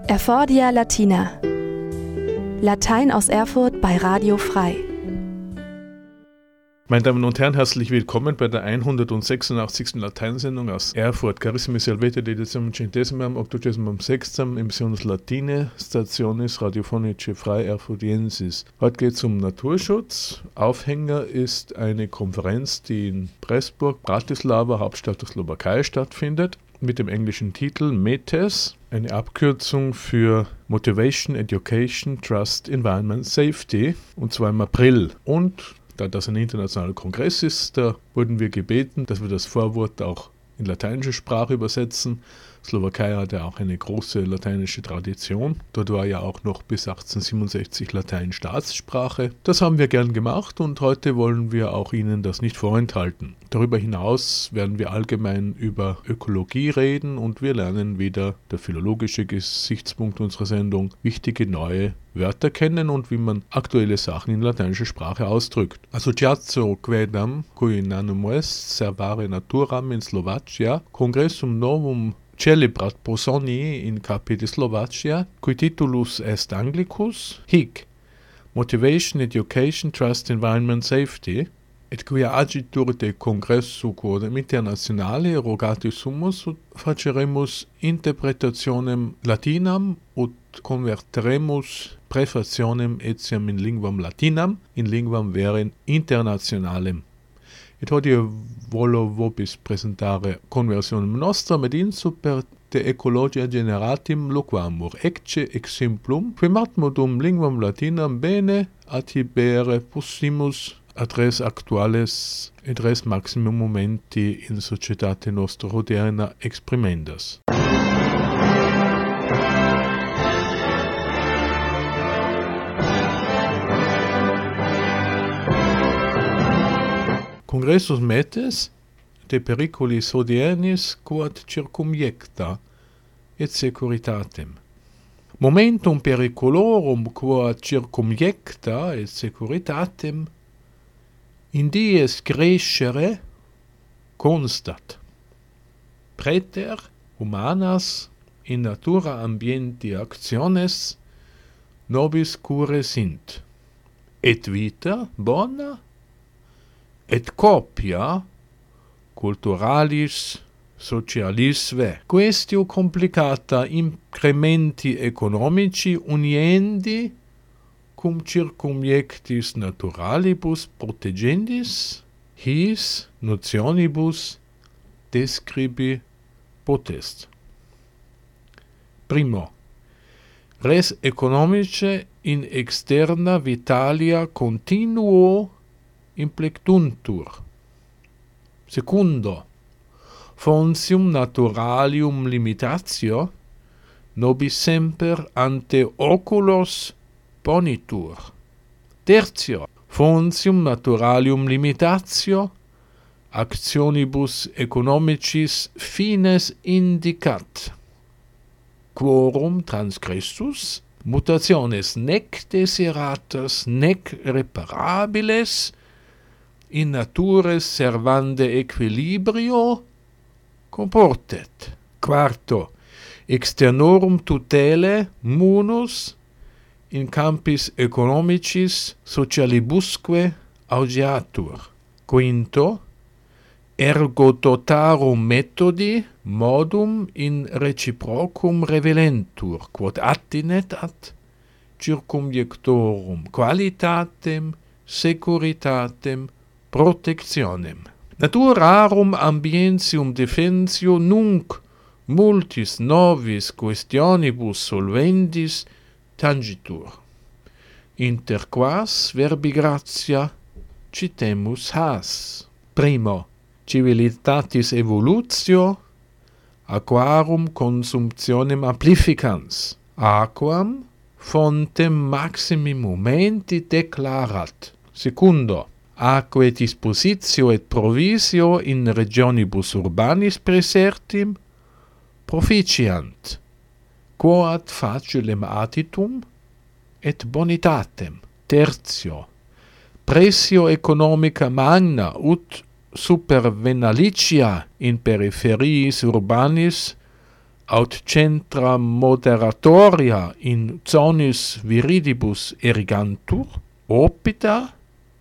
Erfordia Latina. Latein aus Erfurt bei Radio Frei. Meine Damen und Herren, herzlich willkommen bei der 186. Lateinsendung aus Erfurt. Carissimi salvete l'edizione 186. Emissiones Latine, Stationis Radiofonice Frei Erfurtiensis. Heute geht es um Naturschutz. Aufhänger ist eine Konferenz, die in Pressburg, Bratislava, Hauptstadt der Slowakei, stattfindet, mit dem englischen Titel METES, eine Abkürzung für Motivation, Education, Trust, Environment, Safety, und zwar im April. Und da das ein internationaler Kongress ist, da wurden wir gebeten, dass wir das Vorwort auch in lateinische Sprache übersetzen. Slowakei hat ja auch eine große lateinische Tradition. Dort war ja auch noch bis 1867 Latein Staatssprache. Das haben wir gern gemacht und heute wollen wir auch Ihnen das nicht vorenthalten. Darüber hinaus werden wir allgemein über Ökologie reden und wir lernen wieder, der philologische Gesichtspunkt unserer Sendung, wichtige neue Wörter kennen und wie man aktuelle Sachen in lateinischer Sprache ausdrückt. Associatio quaedam, cui nanum est servare naturam in Slovacia, Congressum novum celebrat Posoni in capite Slovacia, cui titulus est Anglicus, hic, Motivation, Education, Trust, Environment, Safety, et quia agitur de congressu quodam internationale rogatis sumus, faceremus interpretationem latinam ut converteremus prefationem etiam in linguam latinam, in linguam vere internationalem. Et hodie volo vobis presentare conversionem nostram ed in super de ecologia generatim loquamur, ecce exemplum, quemat modum linguam latinam bene atibere possimus ad res actuales et res maximum momenti in societate nostra moderna exprimendas. Congressus METES de periculis odiernis quod circumjecta et securitatem. Momentum periculorum quod circumjecta et securitatem in dies crescere constat. Praeter humanas in natura ambienti actiones nobis cure sint. Et vita bona et copia culturalis socialis ve. Quaestio complicata incrementi economici uniendi cum circumjectis naturalibus protegendis his notionibus describi potest. Primo, res economice in externa vitalia continuo implectuntur. Secundo, fontium naturalium limitatio nobis semper ante oculos ponitur. Tertio, fontium naturalium limitatio actionibus economicis fines indicat. Quorum transgressus mutationes nec desiratas nec reparabiles in natures servande equilibrio comportet. Quarto, externorum tutele munus in campis economicis socialibusque augeatur. Quinto, ergo totarum metodi modum in reciprocum revelentur, quod attinet ad circumjectorum qualitatem, securitatem, protectionem. Naturarum ambientium defensio nunc multis novis questionibus solvendis tangitur. Inter quas verbi gratia citemus has. Primo, civilitatis evolutio, aquarum consumptionem amplificans, aquam fontem maximi momenti declarat. Secundo, aquae dispositio et provisio in regionibus urbanis praesertim proficiant, quoad facilem attitum et bonitatem. Tertio, pressio economica magna ut supervenalicia in peripheries urbanis aut centra moderatoria in zonis viridibus erigantur, opita,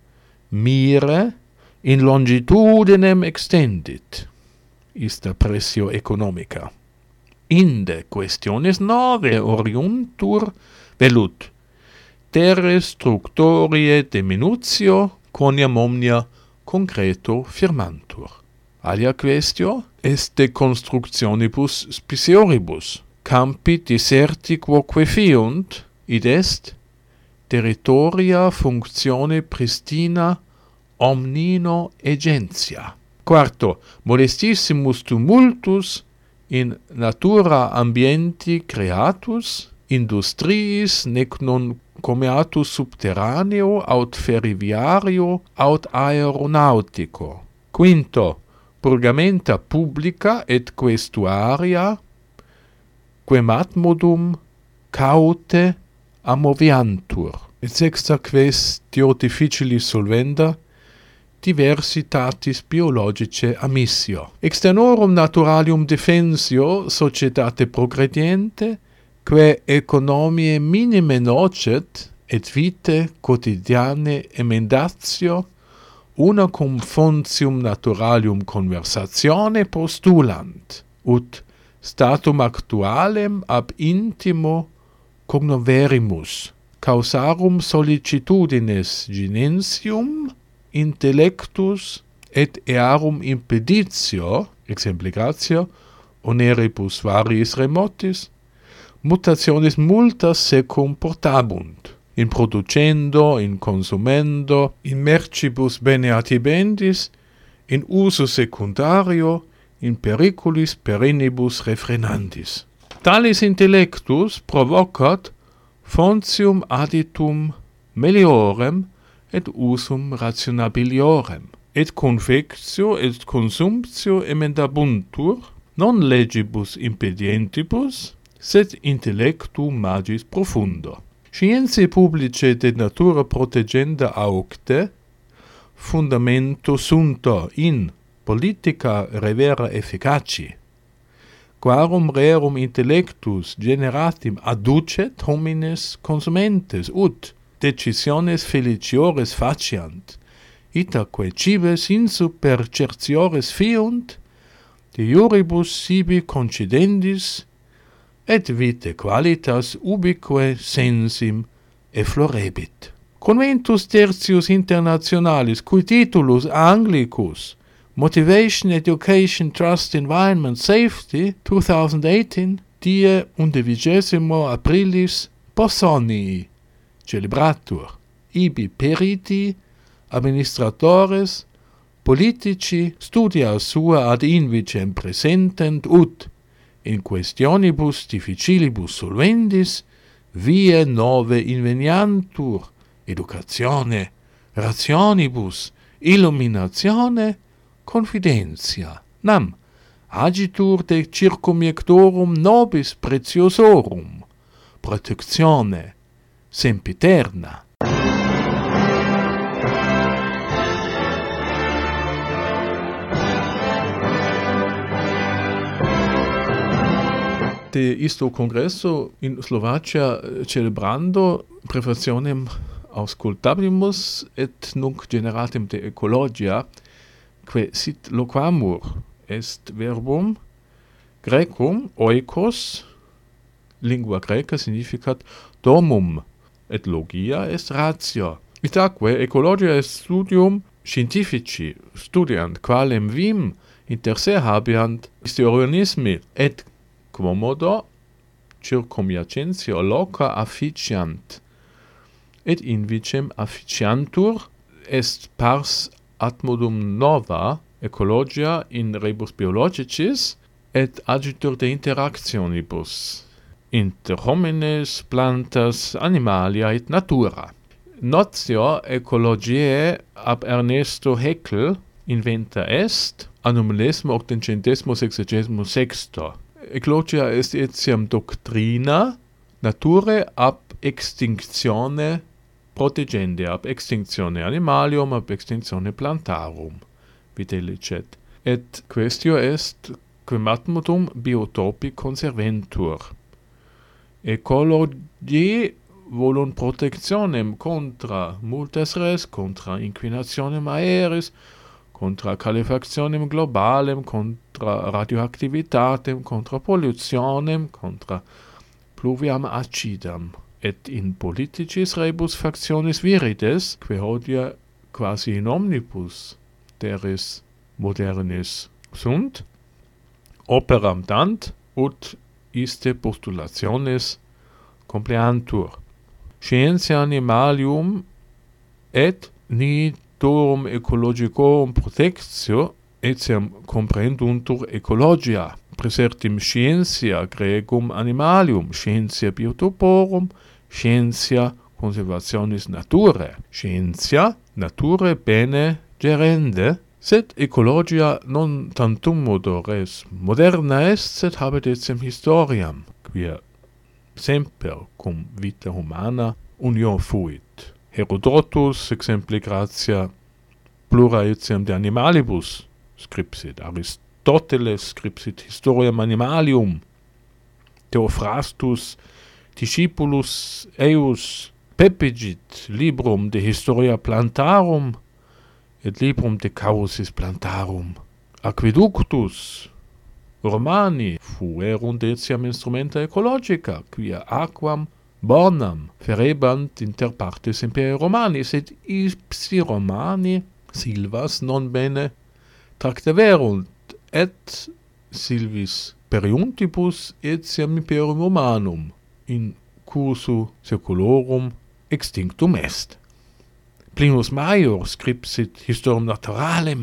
mire, in longitudinem extendit, ista pressio economica. Inde questiones nove oriuntur velut, terre structorie de minutio quoniam omnia concreto firmantur. Alia quaestio est de constructionibus spicioribus, campi deserti quoque fiunt, id est territoria functione pristina omnino agentia. Quarto, modestissimus tumultus in natura ambienti creatus, industriis nec non comeatus subterraneo aut ferroviario aut aeronautico. Quinto, purgamenta publica et questuaria quem atmodum caute amoviantur. Et sexta quaestio difficilis solvenda, diversitatis biologice amissio. Externorum naturalium defensio societate progrediente, quae economiae minime nocet et vitae quotidianae emendatio, una cum fontium naturalium conversatione postulant, ut statum actualem ab intimo cognoverimus, causarum sollicitudines ginensium, intellectus et earum impeditio, exemplicatio, oneribus variis remotis, mutationis multas secum portabunt, in producendo, in consumendo, in mercibus bene atibendis, in uso secundario, in periculis perennibus refrenandis. Talis intellectus provocat fontium additum meliorem et usum rationabiliorem, et confectio et consumptio emendabuntur, non legibus impedientibus, sed intellectum magis profundo. Scientiae publicae de natura protegenda aucte, fundamento sunto in politica revera efficaci, quarum rerum intellectus generatim adducet homines consumentes, ut decisiones feliciores faciant, itaque cibes insupercertiores fiunt, de iuribus sibi concidendis, et vitae qualitas ubique sensim efflorebit. Conventus tertius internationalis, cui titulus Anglicus, Motivation, Education, Trust, Environment, Safety, 2018, die 11 aprilis Bossonii, celebratur, ibi periti, administratores, politici, studia sua ad invicem presentent, ut, in questionibus difficilibus solvendis, vie nove inveniantur, educatione, rationibus, illuminatione, confidentia. Nam, agitur de circumjectorum nobis preciosorum, protectione, sempiterna. De isto congresso in Slovacia celebrando prefationem auscultabimus et nunc generatem de ecologia, que sit loquamur est verbum Graecum oikos, lingua Graeca significat domum, et logia est ratio. Itaque ecologia est studium scientifici, studiant qualem vim inter se habeant iste organismi, et quomodo circumjacentio loca afficiant, et invicem afficiantur est pars admodum nova ecologia in rebus biologicis, et agitur de interactionibus inter homines, plantas, animalia et natura. Notio ecologiae ab Ernesto Haeckel inventa est, annum millesimo octocentesimo sexagesimo sexto. Ecologia est etiam doctrina naturae ab extinctione protegende, ab extinctione animalium, ab extinctione plantarum, vide licet. Et quaestio est quematum biotopi conserventur. Ecologie volunt protectionem contra multas res, contra inquinationem aeris, contra calefactionem globalem, contra radioactivitatem, contra pollutionem, contra pluviam acidam, et in politicis rebus factionis virides, que hodie quasi in omnibus teres modernis sunt, operam dant, ut iste postulationes compleantur. Scientia animalium et nihitorum ecologicorum protectio etiam comprenduntur ecologia. Praesertim scientia gregum animalium, scientia biotoporum, scientia conservationis naturae, scientia naturae bene gerende, sed ecologia non tantum modo res moderna est, sed habet etiam historiam, quia semper cum vita humana unio fuit. Herodotus, exempli gratia plura etiam de animalibus scripsit, Aristoteles scripsit historiam animalium, Theophrastus discipulus eius pepigit librum de historia plantarum et librum de causis plantarum. Aqueductus Romani fuerunt etiam instrumenta ecologica, quia aquam bonam ferebant inter partes imperii Romani, sed ipsi Romani silvas non bene tractaverunt, et silvis periuntibus etiam imperium Romanum in cursu seculorum extinctum est. Plinus Maior scripsit historiam naturalem,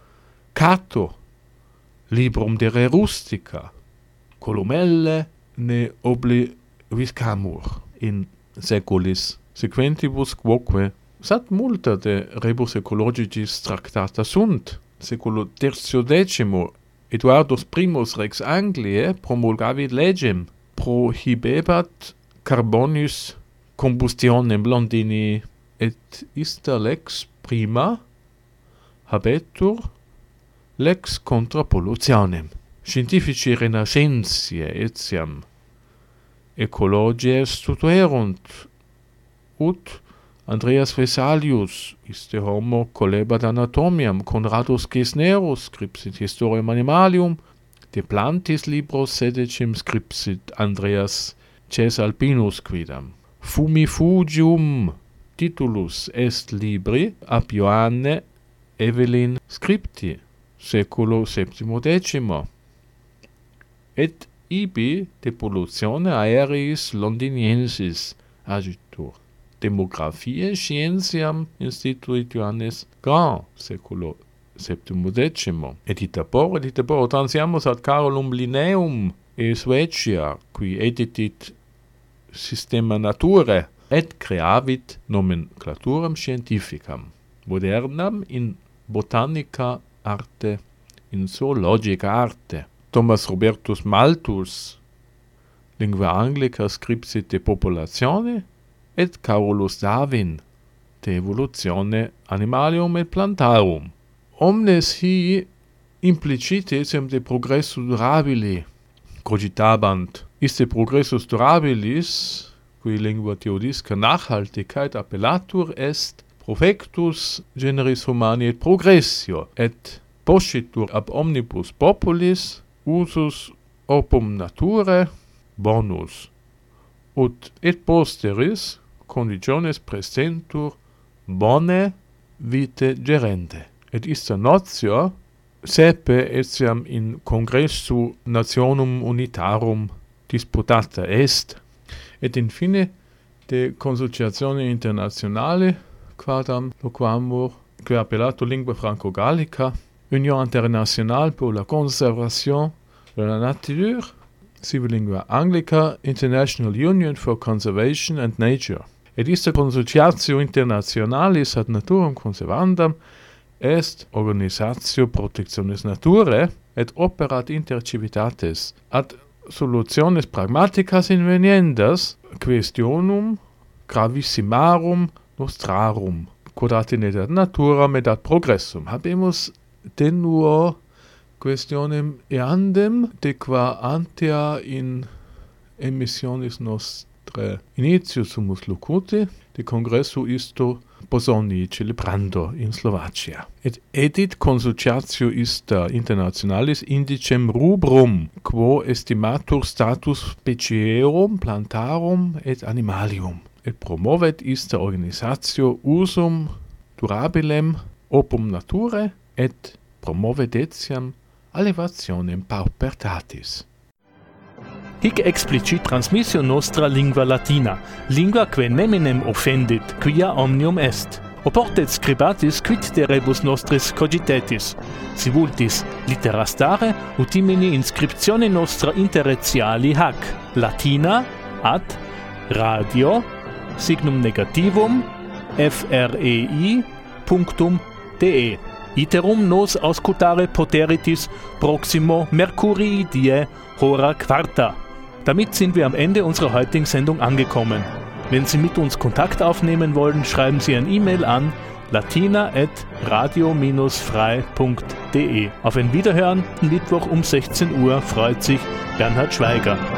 Cato librum de re rustica, Columelle ne obliviscamur in seculis sequentibus quoque sat multa de rebus ecologicis tractata sunt. Seculo XIII Eduardus Primus Rex Angliae promulgavit legem prohibebat carbonis combustionem Londini, et ista lex prima habetur lex contra pollutionem. Scientifici renascentiae etiam ecologiae studerunt, ut Andreas Vesalius iste homo colebat anatomiam, Conradus Cisnerus scripsit historiam animalium, de plantis libros sedecim scripsit Andreas Cesalpinus quidam. Fumifugium titulus est libri ab Ioanne Evelyn scripti, seculo XVII. Et ibi de pollutione aeriis londiniensis agitur. Demographiae scientiam instituit Johannes Grand, seculo XVII. Et ita por transiamus ad Carolum Linnaeum e Suecia, qui editit systema naturae, et creavit nomenclaturam scientificam, modernam in botanica arte, in zoologica arte. Thomas Robertus Malthus, lingua anglica scripsit de populatione, et Carolus Darwin, de evolutione animalium et plantarum. Omnes hi implicite etiam de progressu durabili cogitabant. Iste progressus durabilis, qui lingua theodisca nachhaltigkeit appellatur est, profectus generis humani et progressio, et poscitur ab omnibus populis usus opum naturae bonus, ut et posteris conditiones presentur bone vitae gerende. Et ista notio sepe etiam in congressu nationum unitarum disputata est, et infine de consultatione internationale quadam loquamur, que appellato lingua franco-gallica, Union internationale pour la conservation de la nature, sive lingua anglica, International Union for Conservation and Nature. Et ista consultatio internationalis ad naturam conservandam est organisatio protectionis naturae et operat inter civitates ad solutiones pragmaticas inveniendas questionum gravissimarum nostrarum, quod ad in edat naturam et ad progressum habemus tenuo questionem eandem, de qua antea in emissionis nostre initio sumus locuti, de congresso isto Bosoni celebrando in Slovacia. Et edit consultatio ista internationalis indicem rubrum, quo estimatur status specierum, plantarum et animalium. Et promovet ista organisatio usum durabilem opum naturae et promovet etiam allevationem paupertatis. Hic explicit transmissio nostra lingua latina, lingua que neminem offendit, quia omnium est. Oportet scribatis quid de rebus nostris cogitetis. Si vultis littera stare, utimini inscriptione nostra interretiali hac, latina, ad, radio, signum negativum, frei.de. Iterum nos auscultare poteritis proximo Mercurii die hora quarta. Damit sind wir am Ende unserer heutigen Sendung angekommen. Wenn Sie mit uns Kontakt aufnehmen wollen, schreiben Sie ein E-Mail an latina@radio-frei.de. Auf ein Wiederhören Mittwoch um 16 Uhr freut sich Bernhard Schweiger.